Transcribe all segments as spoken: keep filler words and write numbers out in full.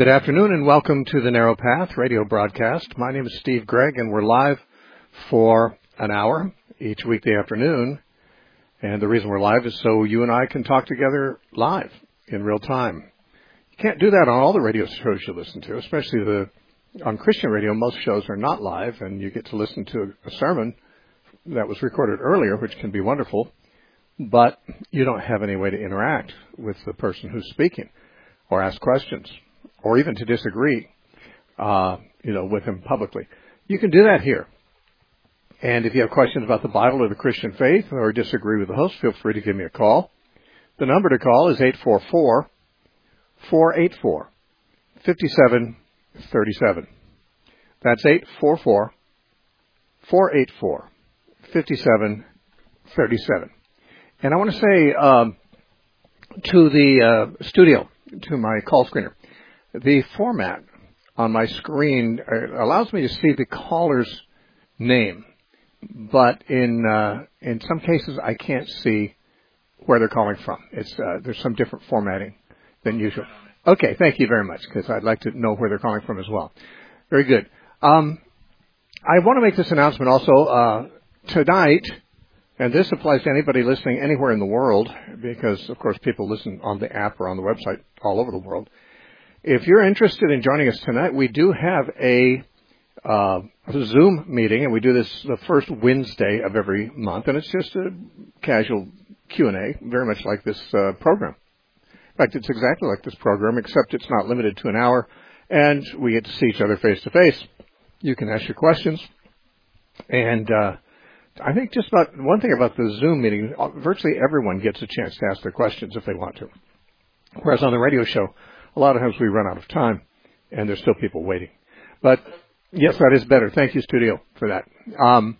Good afternoon and welcome to the Narrow Path radio broadcast. My name is Steve Gregg and we're live for an hour each weekday afternoon. And the reason we're live is so you and I can talk together live in real time. You can't do that on all the radio shows you listen to, especially the on Christian radio. Most shows are not live and you get to listen to a sermon that was recorded earlier, which can be wonderful, but you don't have any way to interact with the person who's speaking or ask questions, or even to disagree, uh, you know, with him publicly. You can do that here. And if you have questions about the Bible or the Christian faith or disagree with the host, feel free to give me a call. The number to call is eight four four, four eight four, five seven three seven. That's eight four four, four eight four, five seven three seven. And I want to say um, to the uh, studio, to my call screener, the format on my screen allows me to see the caller's name, but in uh, in some cases I can't see where they're calling from. It's uh, there's some different formatting than usual. Okay, thank you very much, because I'd like to know where they're calling from as well. Very good. Um, I want to make this announcement also uh, tonight, and this applies to anybody listening anywhere in the world, because of course people listen on the app or on the website all over the world. If you're interested in joining us tonight, we do have a, uh, a Zoom meeting, and we do this the first Wednesday of every month, and it's just a casual Q and A, very much like this uh, program. In fact, it's exactly like this program, except it's not limited to an hour, and we get to see each other face to face. You can ask your questions, and uh, I think just about one thing about the Zoom meeting, virtually everyone gets a chance to ask their questions if they want to. Whereas on the radio show, a lot of times we run out of time, and there's still people waiting. But, yes, that is better. Thank you, studio, for that. Um,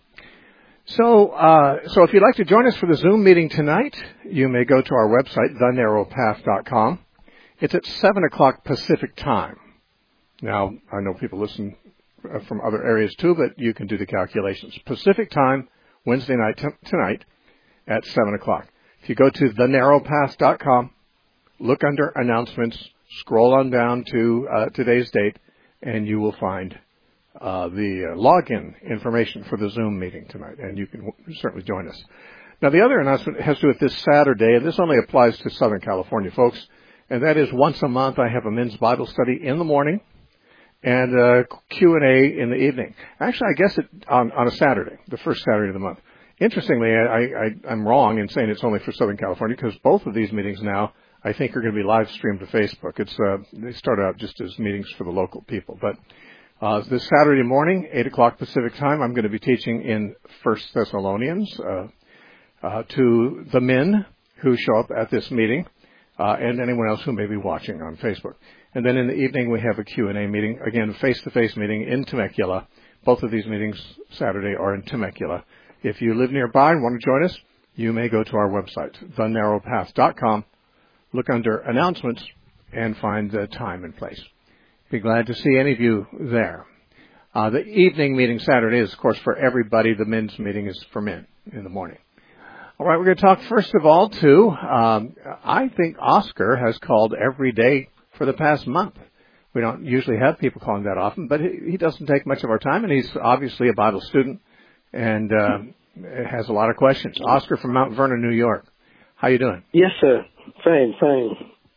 so, uh, so if you'd like to join us for the Zoom meeting tonight, you may go to our website, the narrow path dot com. It's at seven o'clock Pacific time. Now, I know people listen from other areas too, but you can do the calculations. Pacific time, Wednesday night t- tonight at seven o'clock. If you go to the narrow path dot com, look under announcements, scroll on down to uh, today's date, and you will find uh, the uh, login information for the Zoom meeting tonight, and you can w- certainly join us. Now, the other announcement has to do with this Saturday, and this only applies to Southern California folks, and that is once a month I have a men's Bible study in the morning and a Q and A in the evening. Actually, I guess it on, on a Saturday, the first Saturday of the month. Interestingly, I, I, I'm wrong in saying it's only for Southern California, because both of these meetings now I think are going to be live streamed to Facebook. It's uh, they start out just as meetings for the local people. But uh, this Saturday morning, eight o'clock Pacific time, I'm going to be teaching in First Thessalonians uh, uh, to the men who show up at this meeting uh, and anyone else who may be watching on Facebook. And then in the evening, we have a Q and A meeting, again, face-to-face meeting in Temecula. Both of these meetings Saturday are in Temecula. If you live nearby and want to join us, you may go to our website, the narrow path dot com. Look under announcements and find the time and place. Be glad to see any of you there. Uh, the evening meeting Saturday is, of course, for everybody. The men's meeting is for men in the morning. All right, we're going to talk first of all to, um, I think Oscar has called every day for the past month. We don't usually have people calling that often, but he, he doesn't take much of our time, and he's obviously a Bible student and uh, has a lot of questions. Oscar from Mount Vernon, New York. How you doing? Yes, sir. Fine, fine.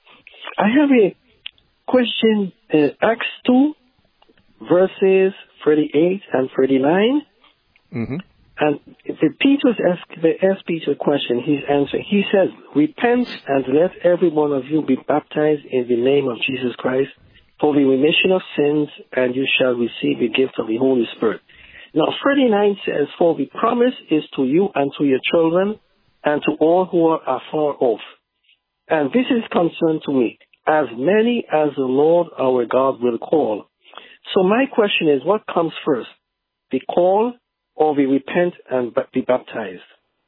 I have a question in Acts two, verses thirty-eight and thirty-nine. Mm-hmm. And the Peter asked, they asked Peter a question. He's answering. He says, "Repent and let every one of you be baptized in the name of Jesus Christ for the remission of sins, and you shall receive the gift of the Holy Spirit." Now, thirty-nine says, "For the promise is to you and to your children, and to all who are afar off." And this is concerned to me, as many as the Lord our God will call. So my question is, what comes first, the call or the repent and be baptized?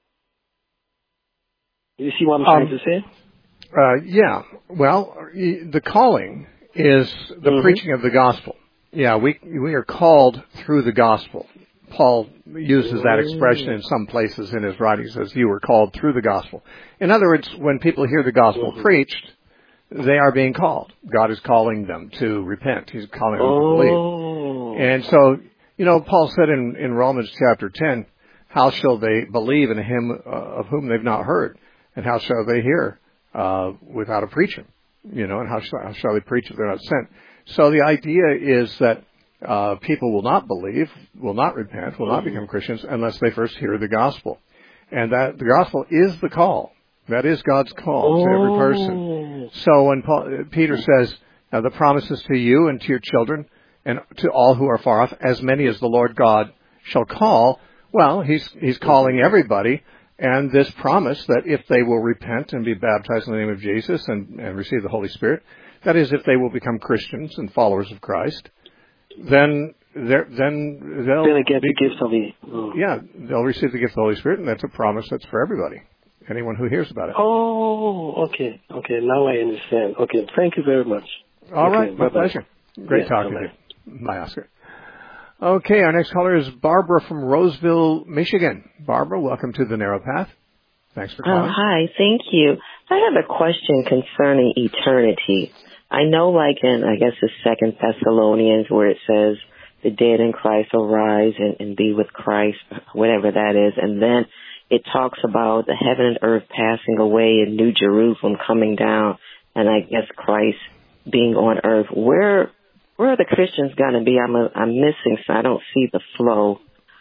You see what I'm trying um, to say? Uh, yeah. Well, the calling is the mm-hmm. preaching of the gospel. Yeah, we we are called through the gospel. Paul uses that expression in some places in his writings as you were called through the gospel. In other words, when people hear the gospel mm-hmm. preached, they are being called. God is calling them to repent. He's calling them oh. to believe. And so, you know, Paul said in, in Romans chapter ten, how shall they believe in him uh, of whom they've not heard? And how shall they hear uh, without a preacher? You know, and how shall, how shall they preach if they're not sent? So the idea is that uh, people will not believe, will not repent, will not become Christians unless they first hear the gospel. And that the gospel is the call. That is God's call oh. to every person. So when Paul, Peter says, now the promises to you and to your children and to all who are far off, as many as the Lord God shall call, well, he's he's calling everybody. And this promise that if they will repent and be baptized in the name of Jesus and, and receive the Holy Spirit, that is, if they will become Christians and followers of Christ, then they're, then they'll Then get be, the gift of the oh. yeah, they'll receive the gift of the Holy Spirit, and that's a promise that's for everybody, anyone who hears about it. Oh, okay, okay. Now I understand. Okay, thank you very much. All okay, right, my bye-bye. pleasure. Great yeah, talking bye-bye. to you. Bye, Oscar. Okay, our next caller is Barbara from Roseville, Michigan. Barbara, welcome to the Narrow Path. Thanks for calling. Oh, hi, thank you. I have a question concerning eternity. I know, like in, I guess, the Second Thessalonians, where it says the dead in Christ will rise and, and be with Christ, whatever that is, and then it talks about the heaven and earth passing away and New Jerusalem coming down, and I guess Christ being on earth. Where where are the Christians going to be? I'm a, I'm missing, so I don't see the flow.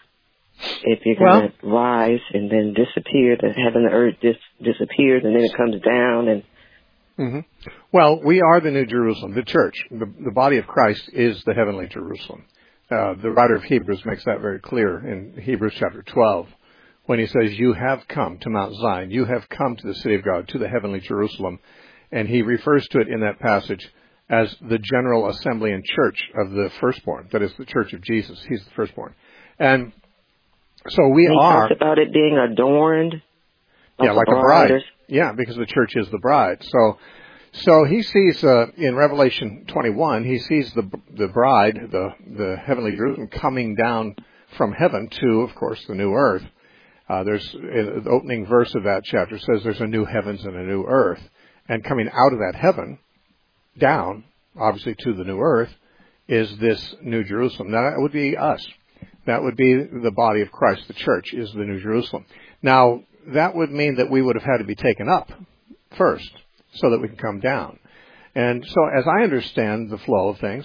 If you're going to well, rise and then disappear, the heaven and earth dis- disappears, and then it comes down. And mm-hmm. Well, we are the New Jerusalem, the church. The, the body of Christ is the heavenly Jerusalem. Uh, the writer of Hebrews makes that very clear in Hebrews chapter twelve, when he says, you have come to Mount Zion, you have come to the city of God, to the heavenly Jerusalem. And he refers to it in that passage as the general assembly and church of the firstborn. That is the church of Jesus. He's the firstborn. And so we he are. He talks about it being adorned. Like yeah, like a bride. bride. Yeah, because the church is the bride. So, so he sees uh, in Revelation twenty-one, he sees the the bride, the the heavenly Jerusalem, coming down from heaven to, of course, the new earth. Uh, there's uh, the opening verse of that chapter says there's a new heavens and a new earth, and coming out of that heaven, down, obviously to the new earth, is this New Jerusalem. Now that would be us. That would be the body of Christ. The church is the New Jerusalem. Now, that would mean that we would have had to be taken up first so that we can come down. And so as I understand the flow of things,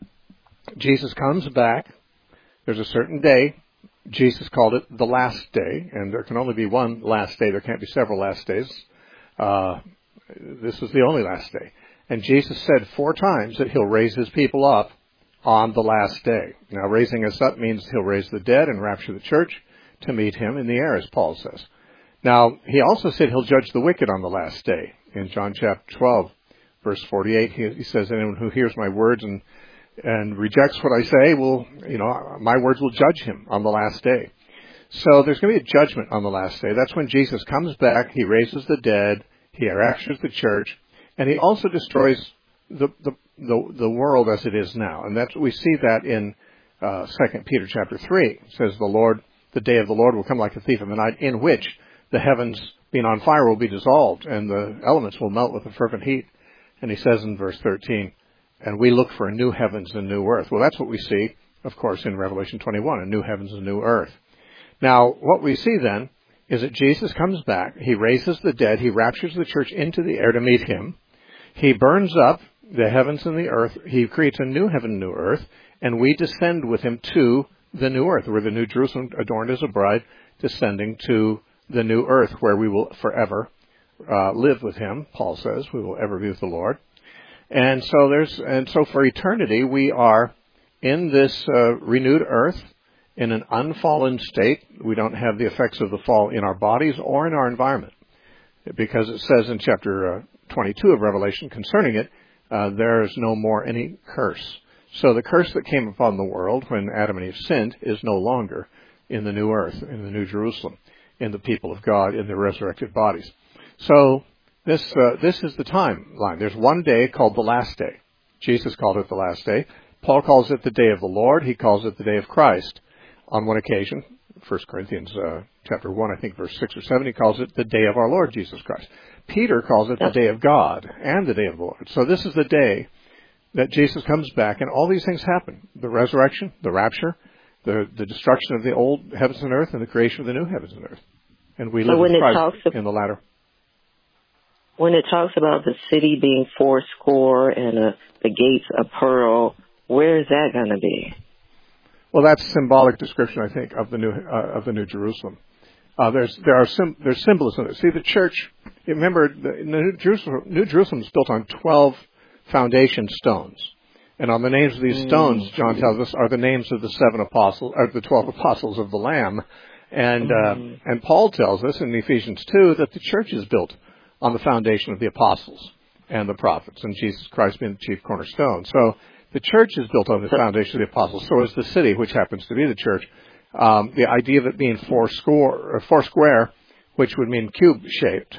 Jesus comes back. There's a certain day. Jesus called it the last day, and there can only be one last day. There can't be several last days. Uh, this is the only last day. And Jesus said four times that he'll raise his people up on the last day. Now, raising us up means he'll raise the dead and rapture the church to meet him in the air, as Paul says. Now, he also said he'll judge the wicked on the last day. In John chapter twelve, verse forty-eight, he, he says, anyone who hears my words and and rejects what I say will, you know, my words will judge him on the last day. So there's going to be a judgment on the last day. That's when Jesus comes back, he raises the dead, he raptures the church, and he also destroys the the the, the world as it is now. And that's we see that in uh, Second Peter chapter three. It says the Lord, the day of the Lord will come like a thief in the night, in which the heavens being on fire will be dissolved, and the elements will melt with a fervent heat. And he says in verse thirteen, and we look for a new heavens and new earth. Well, that's what we see, of course, in Revelation twenty-one, a new heavens and new earth. Now, what we see then is that Jesus comes back, he raises the dead, he raptures the church into the air to meet him, he burns up the heavens and the earth, he creates a new heaven and new earth, and we descend with him to the new earth, where the New Jerusalem, adorned as a bride, descending to the new earth, where we will forever uh, live with him. Paul says we will ever be with the Lord. And so there's, and so for eternity, we are in this uh, renewed earth, in an unfallen state. We don't have the effects of the fall in our bodies or in our environment, because it says in chapter uh, twenty-two of Revelation concerning it, uh, there is no more any curse. So the curse that came upon the world when Adam and Eve sinned is no longer in the new earth, in the New Jerusalem, in the people of God, in their resurrected bodies. So this uh, this is the timeline. There's one day called the last day. Jesus called it the last day. Paul calls it the day of the Lord. He calls it the day of Christ. On one occasion, First Corinthians uh, chapter one, I think verse six or seven, he calls it the day of our Lord Jesus Christ. Peter calls it the day of God and the day of the Lord. So this is the day that Jesus comes back, and all these things happen. The resurrection, the rapture, the, the destruction of the old heavens and earth, and the creation of the new heavens and earth. And we live so when with it Christ talks in the latter. When it talks about the city being fourscore and uh, the gates of pearl, where is that going to be? Well, that's symbolic description, I think, of the new uh, of the New Jerusalem. Uh, there's there are sim- there's symbolism. See, the church. Remember, the, the New Jerusalem, New Jerusalem is built on twelve foundation stones, and on the names of these stones, John tells us, are the names of the seven apostles, or the twelve apostles of the Lamb, and uh, and Paul tells us in Ephesians two that the church is built on the foundation of the apostles and the prophets, and Jesus Christ being the chief cornerstone. So the church is built on the foundation of the apostles. So is the city, which happens to be the church. Um, the idea of it being four score, or four square, which would mean cube-shaped,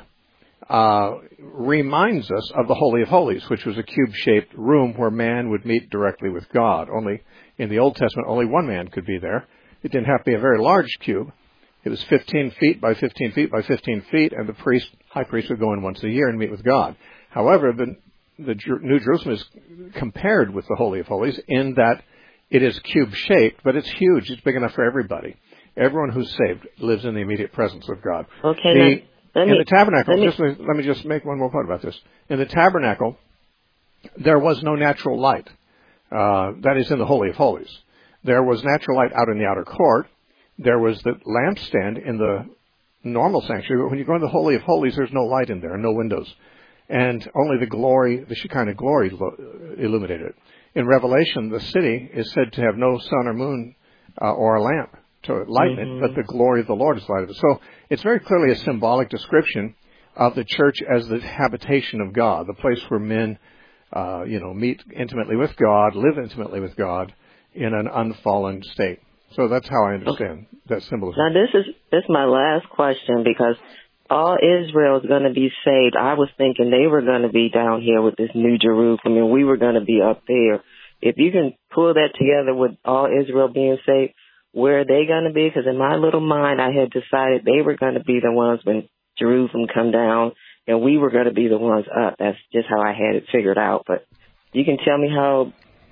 uh, reminds us of the Holy of Holies, which was a cube-shaped room where man would meet directly with God. Only in the Old Testament, only one man could be there. It didn't have to be a very large cube. It was fifteen feet by fifteen feet by fifteen feet, and the priest, high priest would go in once a year and meet with God. However, the, the New Jerusalem is compared with the Holy of Holies in that it is cube-shaped, but it's huge. It's big enough for everybody. Everyone who's saved lives in the immediate presence of God. Okay. The, now, let in me, the tabernacle, let me, just, let me just make one more point about this. In the tabernacle, there was no natural light. Uh, that is in the Holy of Holies. There was natural light out in the outer court. There was the lampstand in the normal sanctuary, but when you go in the Holy of Holies, there's no light in there, no windows. And only the glory, the Shekinah glory illuminated it. In Revelation, the city is said to have no sun or moon uh, or a lamp to lighten mm-hmm. it, but the glory of the Lord is lighted. So it's very clearly a symbolic description of the church as the habitation of God, the place where men, uh, you know, meet intimately with God, live intimately with God in an unfallen state. So that's how I understand that symbolism. Now, this is this is my last question, because all Israel is going to be saved. I was thinking they were going to be down here with this New Jerusalem, and we were going to be up there. If you can pull that together with all Israel being saved, where are they going to be? Because in my little mind, I had decided they were going to be the ones when Jerusalem come down, and we were going to be the ones up. That's just how I had it figured out. But you can tell me how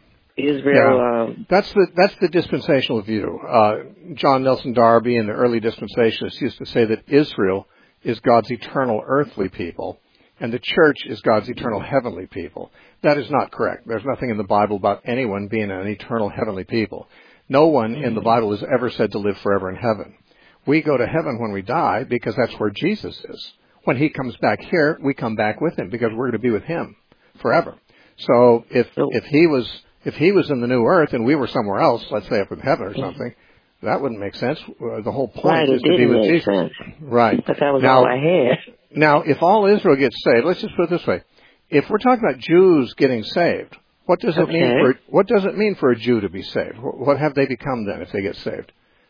Israel. Yeah, um, that's the that's the dispensational view. Uh, John Nelson Darby and the early dispensationalists used to say that Israel is God's eternal earthly people, and the church is God's eternal heavenly people. That is not correct. There's nothing in the Bible about anyone being an eternal heavenly people. No one in the Bible is ever said to live forever in heaven. We go to heaven when we die because that's where Jesus is. When he comes back here, we come back with him because we're going to be with him forever. So if if he was if he was in the new earth and we were somewhere else, let's say up in heaven or something, that wouldn't make sense. Uh, the whole point right, is to be with Jesus. Sense. Right. But that was now, all I had. Now, if all Israel gets saved, let's just put it this way: if we're talking about Jews getting saved, what does it okay. mean for what does it mean for a Jew to be saved? What have they become then if they get saved?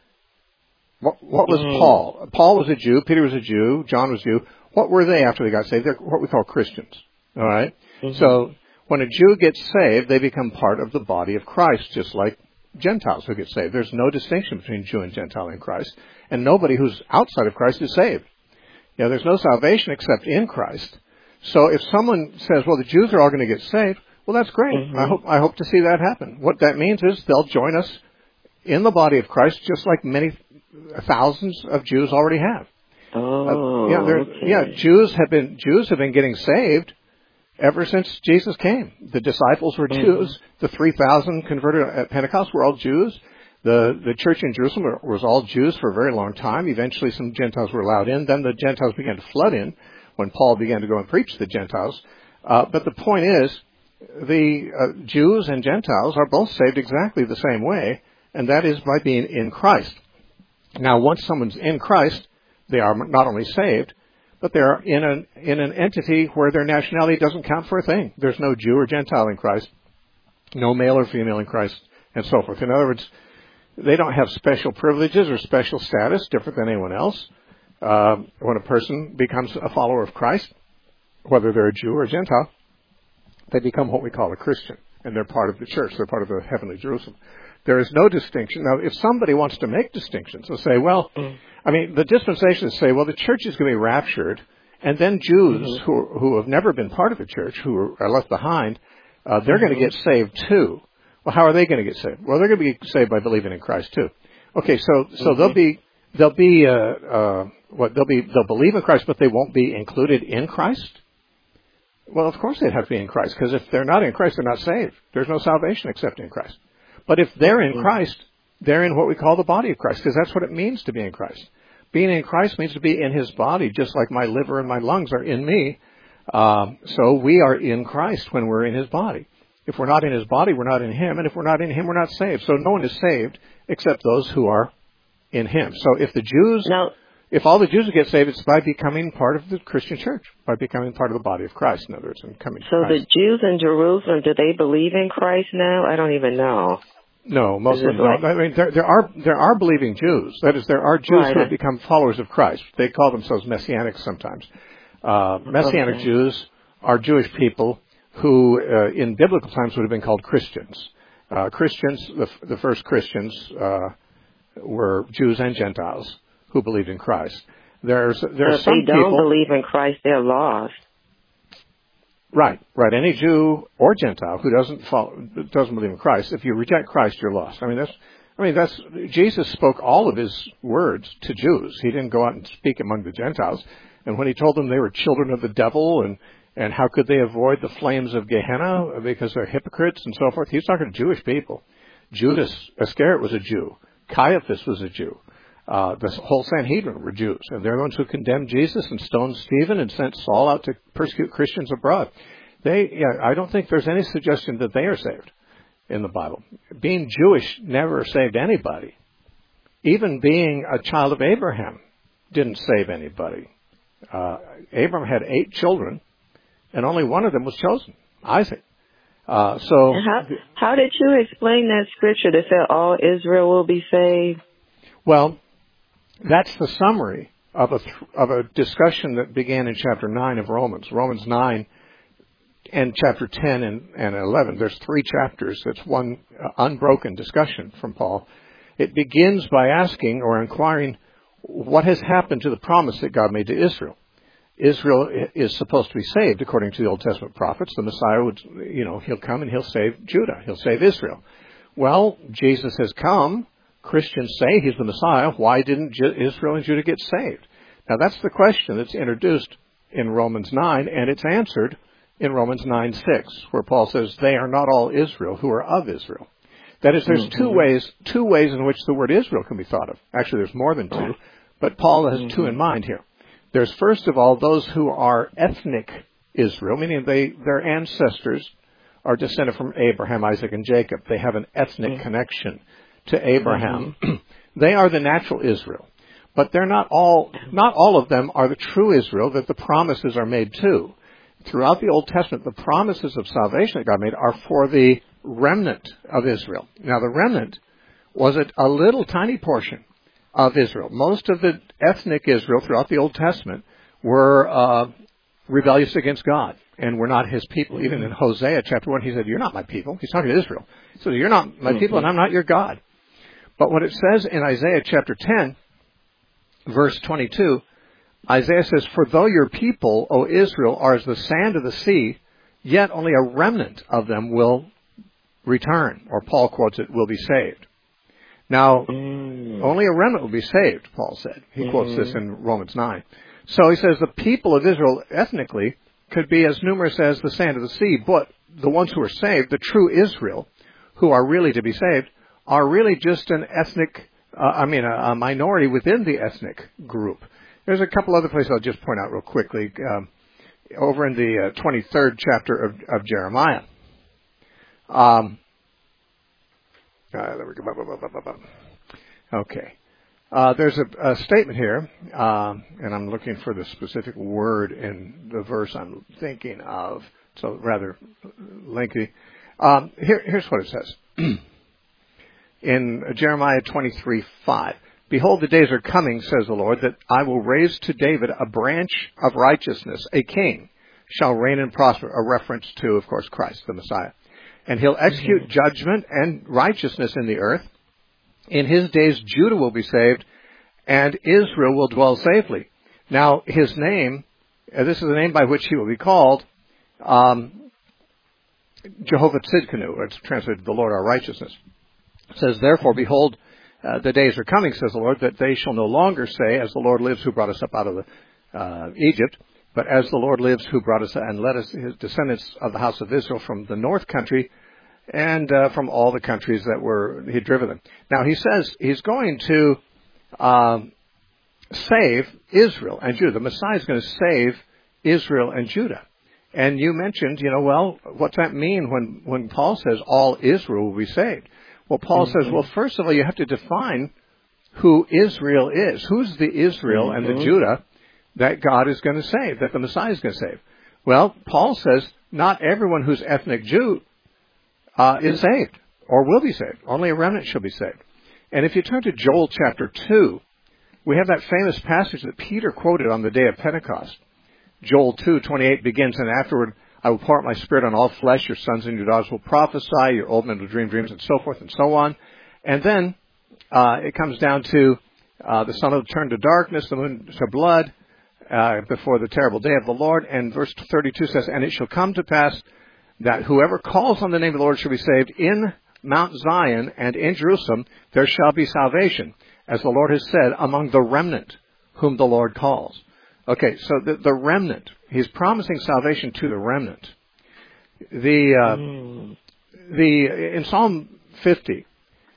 What, what was mm. Paul? Paul was a Jew. Peter was a Jew. John was a Jew. What were they after they got saved? They're what we call Christians. All right. Mm-hmm. So when a Jew gets saved, they become part of the body of Christ, just like Gentiles who get saved. There's no distinction between Jew and Gentile in Christ, and nobody who's outside of Christ is saved. You know, there's no salvation except in Christ. So if someone says, "Well, the Jews are all going to get saved," well, that's great. Mm-hmm. I hope I hope to see that happen. What that means is they'll join us in the body of Christ, just like many thousands of Jews already have. Oh, uh, yeah, okay. yeah. Jews have been Jews have been getting saved ever since Jesus came. The disciples were mm-hmm. Jews. The three thousand converted at Pentecost were all Jews. The the church in Jerusalem was all Jews for a very long time. Eventually, some Gentiles were allowed in. Then the Gentiles began to flood in when Paul began to go and preach to the Gentiles. Uh, but the point is, the uh, Jews and Gentiles are both saved exactly the same way, and that is by being in Christ. Now, once someone's in Christ, they are not only saved, but they're in an in an entity where their nationality doesn't count for a thing. There's no Jew or Gentile in Christ, no male or female in Christ, and so forth. In other words, they don't have special privileges or special status different than anyone else. Uh, when a person becomes a follower of Christ, whether they're a Jew or a Gentile, they become what we call a Christian, and they're part of the church. They're part of the heavenly Jerusalem. There is no distinction. Now, if somebody wants to make distinctions, they'll say, well, mm. I mean, the dispensationalists say, well, the church is going to be raptured, And then Jews Mm-hmm. who who have never been part of a church, who are left behind, uh, they're Mm-hmm. going to get saved too. Well, how are they going to get saved? Well, they're going to be saved by believing in Christ too. Okay, so so Mm-hmm. they'll be they'll be uh, uh, what they'll be they'll believe in Christ, but they won't be included in Christ. Well, of course they'd have to be in Christ, because if they're not in Christ, they're not saved. There's no salvation except in Christ. But if they're in Christ, they're in what we call the body of Christ, because that's what it means to be in Christ. Being in Christ means to be in His body, just like my liver and my lungs are in me. Um, so we are in Christ when we're in His body. If we're not in His body, we're not in Him, and if we're not in Him, we're not saved. So no one is saved except those who are in Him. So if the Jews... Now, If all the Jews get saved, it's by becoming part of the Christian church, by becoming part of the body of Christ, in other words, and coming to so Christ. the Jews in Jerusalem, do they believe in Christ now? I don't even know. No, most Is of it them don't. like- I mean, there, there are there are believing Jews. That is, there are Jews Right. who have become followers of Christ. They call themselves Messianics sometimes. Uh, Messianic Okay. Jews are Jewish people who, uh, in biblical times, would have been called Christians. Uh, Christians, the, the first Christians, uh, were Jews and Gentiles who believed in Christ. There's there are If some they don't people. believe in Christ, they're lost. Right, right. Any Jew or Gentile who doesn't follow, doesn't believe in Christ, if you reject Christ, you're lost. I mean, that's, I mean, that's, Jesus spoke all of His words to Jews. He didn't go out and speak among the Gentiles. And when He told them they were children of the devil and, and how could they avoid the flames of Gehenna because they're hypocrites and so forth, He was talking to Jewish people. Judas Iscariot was a Jew. Caiaphas was a Jew. Uh, the whole Sanhedrin were Jews, and they're the ones who condemned Jesus and stoned Stephen and sent Saul out to persecute Christians abroad. They, yeah, I don't think there's any suggestion that they are saved in the Bible. Being Jewish never saved anybody. Even being a child of Abraham didn't save anybody. Uh, Abraham had eight children, and only one of them was chosen, Isaac. Uh, so, And how, how did you explain that scripture that said all Israel will be saved? well, that's the summary of a th- of a discussion that began in chapter nine of Romans. Romans nine and chapter ten and, and eleven. There's three chapters. It's one uh, unbroken discussion from Paul. It begins by asking or inquiring what has happened to the promise that God made to Israel. Israel is supposed to be saved according to the Old Testament prophets. The Messiah would, you know, He'll come and He'll save Judah. He'll save Israel. Well, Jesus has come. Christians say He's the Messiah. Why didn't Israel and Judah get saved? Now, that's the question that's introduced in Romans nine, and it's answered in Romans nine six, where Paul says, they are not all Israel who are of Israel. That is, there's mm-hmm. two ways two ways in which the word Israel can be thought of. Actually, there's more than two, but Paul has mm-hmm. two in mind here. There's, first of all, those who are ethnic Israel, meaning they their ancestors are descended from Abraham, Isaac, and Jacob. They have an ethnic mm-hmm. connection to Abraham. Mm-hmm. They are the natural Israel. But they're not all, not all of them are the true Israel that the promises are made to. Throughout the Old Testament, the promises of salvation that God made are for the remnant of Israel. Now, the remnant was a, a little tiny portion of Israel. Most of the ethnic Israel throughout the Old Testament were uh, rebellious against God and were not His people. Mm-hmm. Even in Hosea chapter one, He said, you're not my people. He's talking to Israel. He said, you're not my mm-hmm. people and I'm not your God. But what it says in Isaiah chapter ten, verse twenty-two, Isaiah says, for though your people, O Israel, are as the sand of the sea, yet only a remnant of them will return, or Paul quotes it, will be saved. Now, mm. only a remnant will be saved, Paul said. He mm. quotes this in Romans nine. So he says the people of Israel ethnically could be as numerous as the sand of the sea, but the ones who are saved, the true Israel, who are really to be saved, are really just an ethnic, uh, I mean, a, a minority within the ethnic group. There's a couple other places I'll just point out real quickly. Um, over in the uh, twenty-third chapter of, of Jeremiah. Um, uh, there we go. Okay. Uh, there's a, a statement here, um, and I'm looking for the specific word in the verse I'm thinking of, so rather lengthy. Um, here, here's what it says. In Jeremiah twenty-three five. Behold, the days are coming, says the Lord, that I will raise to David a branch of righteousness. A king shall reign and prosper. A reference to, of course, Christ, the Messiah. And he'll execute mm-hmm. judgment and righteousness in the earth. In his days, Judah will be saved, and Israel will dwell safely. Now, his name And this is the name by which he will be called um, Jehovah Tzidkenu, or it's translated the Lord our righteousness. It says, therefore, behold, uh, the days are coming, says the Lord, that they shall no longer say, as the Lord lives who brought us up out of the, uh, Egypt, but as the Lord lives who brought us and led us, his descendants of the house of Israel from the north country and uh, from all the countries that were, he'd driven them. Now he says he's going to um, save Israel and Judah. The Messiah is going to save Israel and Judah. And you mentioned, you know, well, what's that mean when, when Paul says all Israel will be saved? Well, Paul mm-hmm. says, well, first of all, you have to define who Israel is. Who's the Israel mm-hmm. and the Judah that God is going to save, that the Messiah is going to save? Well, Paul says not everyone who's ethnic Jew uh, is saved or will be saved. Only a remnant shall be saved. And if you turn to Joel chapter two, we have that famous passage that Peter quoted on the day of Pentecost. Joel two twenty-eight begins, and afterward I will pour out my spirit on all flesh. Your sons and your daughters will prophesy. Your old men will dream dreams, and so forth and so on. And then uh, it comes down to uh, the sun will turn to darkness, the moon to blood, uh, before the terrible day of the Lord. And verse thirty-two says, and it shall come to pass that whoever calls on the name of the Lord shall be saved. In Mount Zion and in Jerusalem there shall be salvation, as the Lord has said, among the remnant whom the Lord calls. Okay, so the, the remnant, he's promising salvation to the remnant. The, uh, mm. the, in Psalm fifty,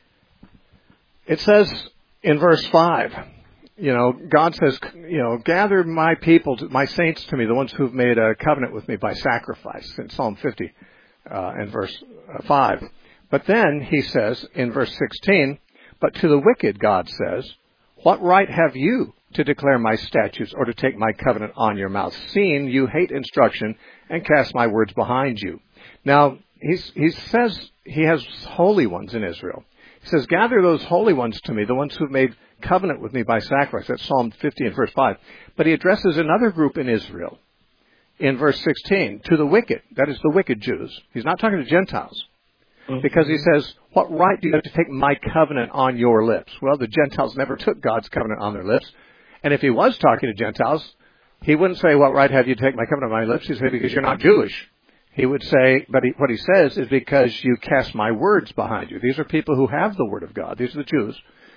it says in verse five, you know, God says, you know, gather my people, to, my saints to me, the ones who've made a covenant with me by sacrifice, in Psalm fifty, uh, and verse five. But then he says in verse sixteen, but to the wicked, God says, what right have you to declare my statutes or to take my covenant on your mouth, seeing you hate instruction and cast my words behind you? Now, he's, he says he has holy ones in Israel. He says, gather those holy ones to me, the ones who've made covenant with me by sacrifice. That's Psalm fifty and verse five. But he addresses another group in Israel in verse sixteen, to the wicked. That is the wicked Jews. He's not talking to Gentiles. Because he says, what right do you have to take my covenant on your lips? Well, the Gentiles never took God's covenant on their lips. And if he was talking to Gentiles, he wouldn't say, what right have you to take my covenant on my lips? He'd say, because you're not Jewish. He would say, but he, what he says is because you cast my words behind you. These are people who have the word of God. These are the Jews.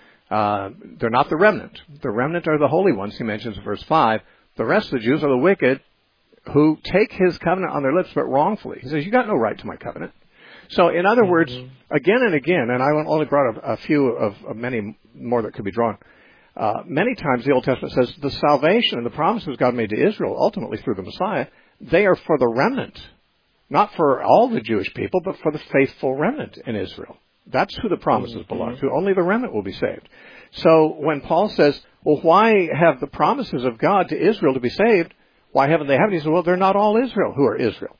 Uh, they're not the remnant. The remnant are the holy ones, he mentions in verse five. The rest of the Jews are the wicked who take his covenant on their lips, but wrongfully. He says, you got no right to my covenant. So, in other mm-hmm. words, again and again, and I only brought a, a few of, of many more that could be drawn, uh, many times the Old Testament says the salvation and the promises God made to Israel, ultimately through the Messiah, they are for the remnant. Not for all the Jewish people, but for the faithful remnant in Israel. That's who the promises mm-hmm. belong to. Only the remnant will be saved. So, when Paul says, well, why have the promises of God to Israel to be saved? Why haven't they happened? He says, well, they're not all Israel who are Israel.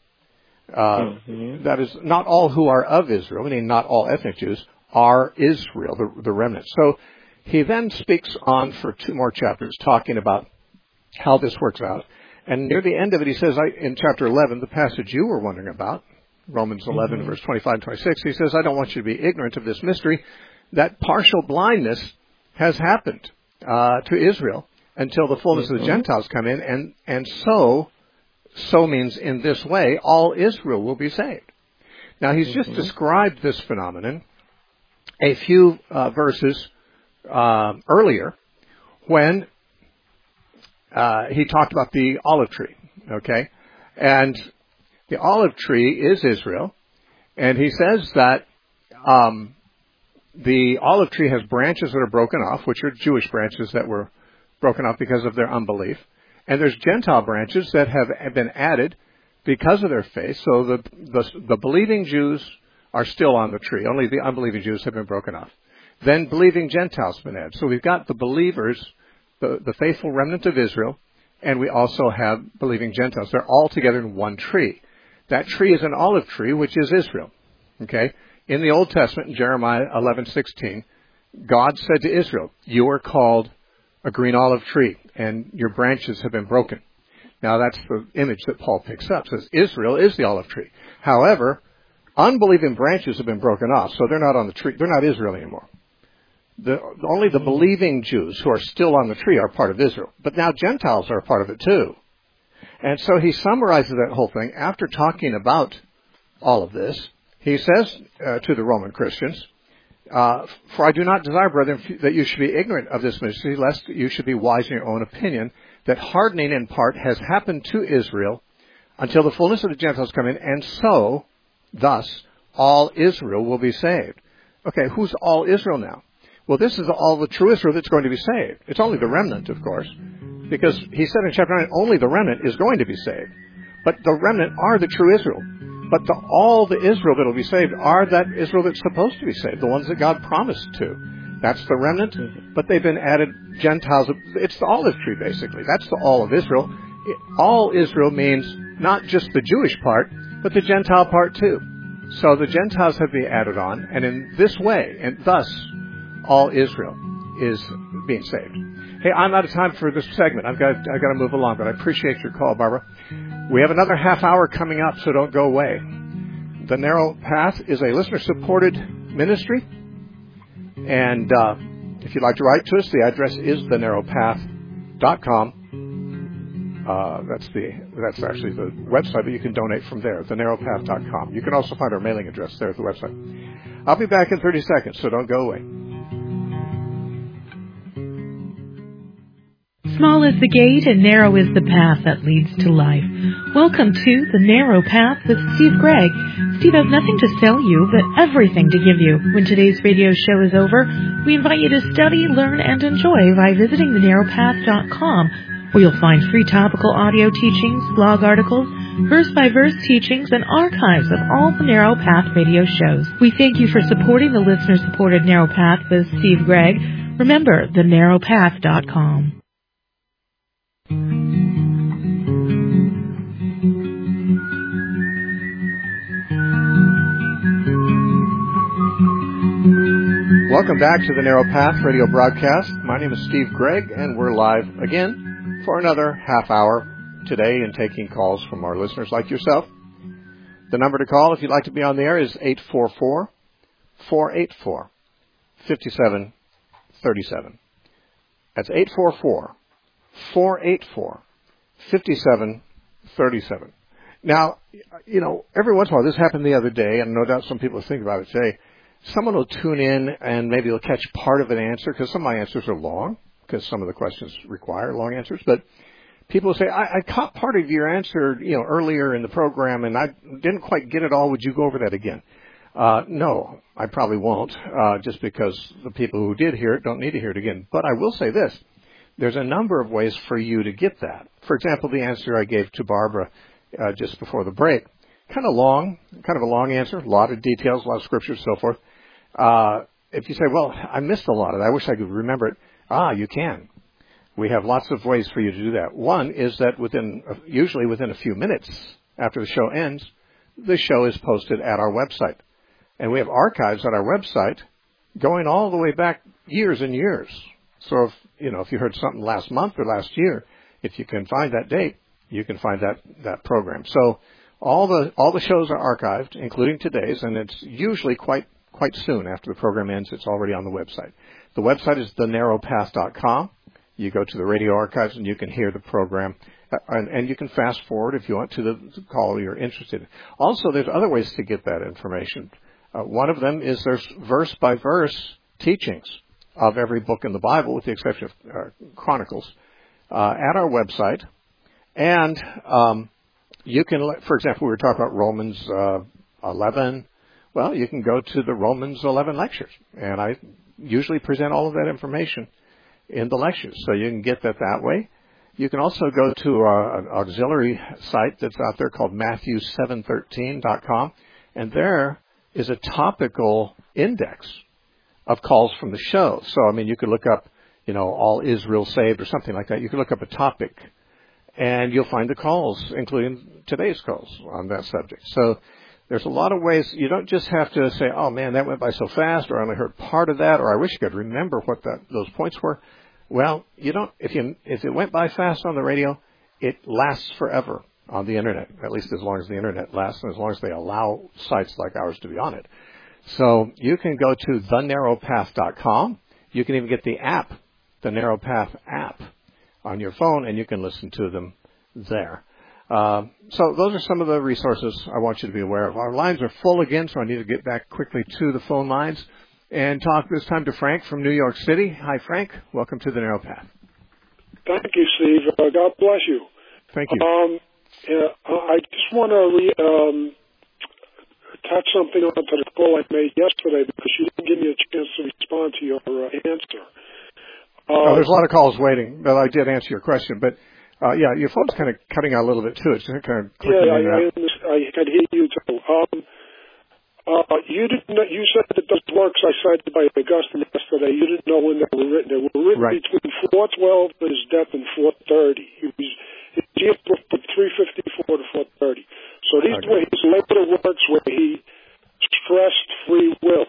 Uh, mm-hmm. That is, not all who are of Israel, meaning not all ethnic Jews, are Israel, the, the remnant. So he then speaks on for two more chapters talking about how this works out. And near the end of it, he says, I, in chapter eleven, the passage you were wondering about, Romans eleven, mm-hmm. verse twenty-five and twenty-six, he says, I don't want you to be ignorant of this mystery, that partial blindness has happened uh, to Israel until the fullness mm-hmm. of the Gentiles come in, and, and so... So means in this way, all Israel will be saved. Now, he's just mm-hmm. described this phenomenon a few uh, verses uh, earlier when uh, he talked about the olive tree, okay? And the olive tree is Israel, and he says that um, the olive tree has branches that are broken off, which are Jewish branches that were broken off because of their unbelief. And there's Gentile branches that have been added because of their faith. So the, the the believing Jews are still on the tree. Only the unbelieving Jews have been broken off. Then believing Gentiles have been added. So we've got the believers, the, the faithful remnant of Israel, and we also have believing Gentiles. They're all together in one tree. That tree is an olive tree, which is Israel. Okay? In the Old Testament, in Jeremiah eleven sixteen, God said to Israel, you are called a green olive tree, and your branches have been broken. Now, that's the image that Paul picks up. It says Israel is the olive tree. However, unbelieving branches have been broken off, so they're not on the tree. They're not Israel anymore. The, only the believing Jews who are still on the tree are part of Israel. But now Gentiles are a part of it too. And so he summarizes that whole thing after talking about all of this. He says uh, to the Roman Christians, uh, for I do not desire, brethren, that you should be ignorant of this mystery, lest you should be wise in your own opinion, that hardening in part has happened to Israel until the fullness of the Gentiles come in, and so, thus, all Israel will be saved. Okay, who's all Israel now? Well, this is all the true Israel that's going to be saved. It's only the remnant, of course, because he said in chapter nine, only the remnant is going to be saved. But the remnant are the true Israel. But the, all the Israel that will be saved are that Israel that's supposed to be saved, the ones that God promised to. That's the remnant, but they've been added Gentiles. It's the olive tree, basically. That's the all of Israel. It, all Israel means not just the Jewish part, but the Gentile part too. So the Gentiles have been added on, and in this way, and thus, all Israel is being saved. Hey, I'm out of time for this segment. I've got I've got to move along, but I appreciate your call, Barbara. We have another half hour coming up, so don't go away. The Narrow Path is a listener-supported ministry, and uh, if you'd like to write to us, the address is the narrow path dot com. Uh, that's the that's actually the website, but you can donate from there, the narrow path dot com. You can also find our mailing address there at the website. I'll be back in thirty seconds, so don't go away. Small is the gate and narrow is the path that leads to life. Welcome to The Narrow Path with Steve Gregg. Steve has nothing to sell you, but everything to give you. When today's radio show is over, we invite you to study, learn, and enjoy by visiting the narrow path dot com, where you'll find free topical audio teachings, blog articles, verse-by-verse teachings, and archives of all the Narrow Path radio shows. We thank you for supporting the listener-supported Narrow Path with Steve Gregg. Remember, the narrow path dot com. Welcome back to the Narrow Path radio broadcast. My name is Steve Gregg, and we're live again for another half hour today and taking calls from our listeners like yourself. The number to call if you'd like to be on the air is eight four four, four eight four, five seven three seven. That's eight four four, four eight four, five seven three seven. Now, you know, every once in a while, this happened the other day, and no doubt some people think about it today. Someone will tune in and maybe they'll catch part of an answer, because some of my answers are long, because some of the questions require long answers. But people will say, I, I caught part of your answer, you know, earlier in the program, and I didn't quite get it all. Would you go over that again? Uh, no, I probably won't, uh, just because the people who did hear it don't need to hear it again. But I will say this. There's a number of ways for you to get that. For example, the answer I gave to Barbara uh, just before the break, kind of long, kind of a long answer, a lot of details, a lot of scriptures, so forth. Uh, if you say, well, I missed a lot of it, I wish I could remember it. Ah, you can. We have lots of ways for you to do that. One is that within, usually within a few minutes after the show ends, the show is posted at our website. And we have archives at our website going all the way back years and years. So if, you know, if you heard something last month or last year, if you can find that date, you can find that, that program. So all the, all the shows are archived, including today's, and it's usually quite Quite soon after the program ends, it's already on the website. The website is the narrow path dot com. You go to the radio archives and you can hear the program, uh, and, and you can fast forward if you want to the, the call you're interested in. Also, there's other ways to get that information. Uh, one of them is there's verse by verse teachings of every book in the Bible, with the exception of uh, Chronicles, uh, at our website. And um, you can, for example, we were talking about Romans uh, eleven. Well, you can go to the Romans eleven lectures, and I usually present all of that information in the lectures, so you can get that that way. You can also go to uh, an auxiliary site that's out there called Matthew seven thirteen dot com, and there is a topical index of calls from the show. So, I mean, you could look up, you know, all Israel saved or something like that. You could look up a topic, and you'll find the calls, including today's calls on that subject. So there's a lot of ways. You don't just have to say, oh, man, that went by so fast, or I only heard part of that, or I wish I could remember what that, those points were. Well, you don't. If you if it went by fast on the radio, it lasts forever on the Internet, at least as long as the Internet lasts and as long as they allow sites like ours to be on it. So you can go to the narrow path dot com. You can even get the app, the Narrow Path app, on your phone, and you can listen to them there. Uh, so those are some of the resources I want you to be aware of. Our lines are full again, so I need to get back quickly to the phone lines and talk this time to Frank from New York City. Hi, Frank. Welcome to the Narrow Path. Thank you, Steve. Uh, God bless you. Thank you. Um, yeah, I just want to re, um, attach something onto the call I made yesterday because you didn't give me a chance to respond to your uh, answer. Uh, oh, there's a lot of calls waiting, but I did answer your question. But, uh, yeah, your phone's kind of cutting out a little bit, too. It's kind of clicking yeah, in I, and out. I, I can hear you, too. Um, uh, you didn't. You said that those works I cited by Augustine yesterday, you didn't know when they were written. They were written Right. between four twelve and his death and four thirty. He was his years were from three fifty-four to four thirty. So these Okay. were his later works where he stressed free will.